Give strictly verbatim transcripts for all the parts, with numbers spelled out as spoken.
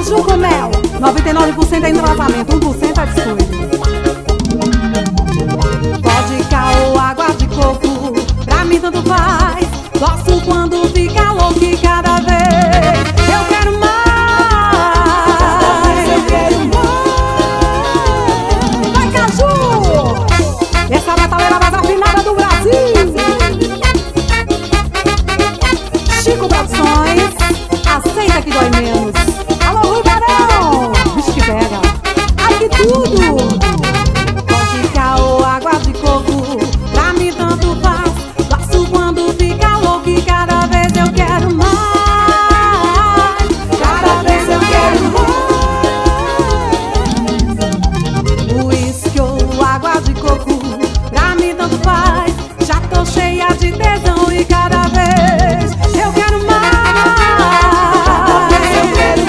Caju com mel, noventa e nove por cento é entrosamento, um por cento é biscoito. Vodka ou água de coco, pra mim tanto faz. Gosto quando fica louco e cada vez eu quero mais. Cada vez eu quero mais. Vai, Caju! Essa é a metaleira mais afinada do Brasil. Chico Produções, aceita que dói menos. Alô, Rui Barão, bicho que pega. Ai, que tudo! Vodka ou água de coco, pra mim tanto faz. Gosto quando fica louco e cada vez eu quero mais. Cada vez eu quero mais. Uísque ou água de coco, pra mim tanto faz. Já tô cheia de tesão e cada vez eu quero mais. Cada vez eu quero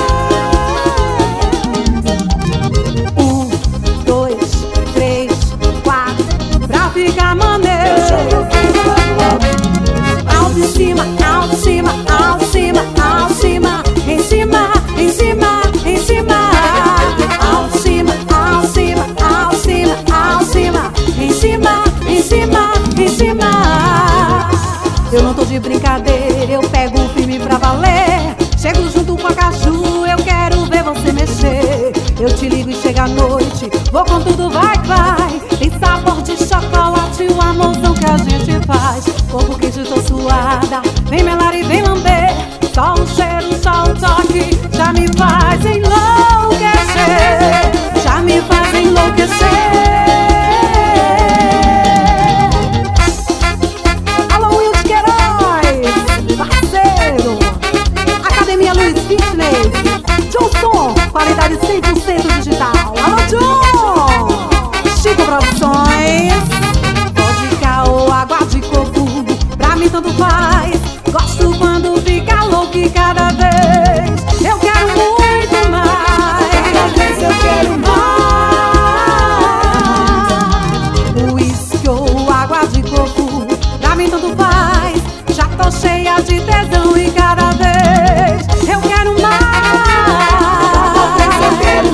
mais. Um, dois, três, quatro, pra ficar maneiro. Alto em cima, alto em cima, alto em cima, alto em cima, em cima, em cima, em cima. Alto em cima, alto em cima, alto em cima, alto em cima, em cima, em cima, em cima. Eu não tô de brincadeira, eu pego o firme pra valer. Chego junto com a Caju, eu quero ver você mexer. Eu te ligo e chega a noite, vou com tudo, vai, vai. Tem sabor de chocolate, o amorzão que a gente faz. Corpo quente, tô suada, vem melar e vem lamber. Só o cheiro, só o toque, já me faz enlouquecer. Já me faz enlouquecer. Alô, Will de Queiroz, parceiro. Academia Luiz Fitness, Johnson, qualidade cem por cento digital. Alô, John! Chico Produções, vodka ou água de coco, pra mim tanto faz. Gosto quando fica louco e cada vez eu quero muito mais. Cada vez eu quero mais. Uísque ou água de coco, pra mim tanto faz. Já tô cheia de tesão e cada vez eu quero mais. Cada vez eu quero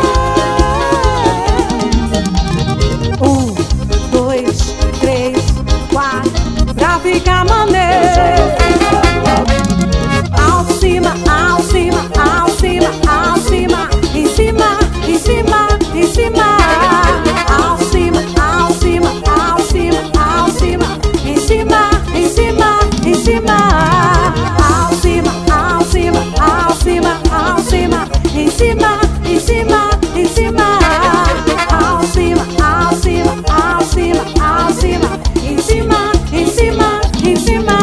mais. Um, dois, três, quatro, pra ficar maneiro. Alto em cima, alto em cima, alto em cima, alto em cima, em cima, em cima, em cima. Alto em cima, alto em cima, alto em cima, alto em cima, em cima, em cima, em cima. Alto em cima, alto em cima, alto em cima, alto em cima, em cima, em cima, em cima. Alto em cima, alto em cima, alto em cima, alto em cima, em cima, em cima, em cima.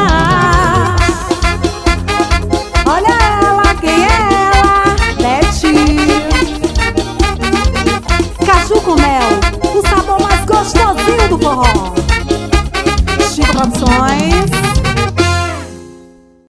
Olha ela, quem é ela? Leti. Caju com mel, o sabor mais gostosinho do forró.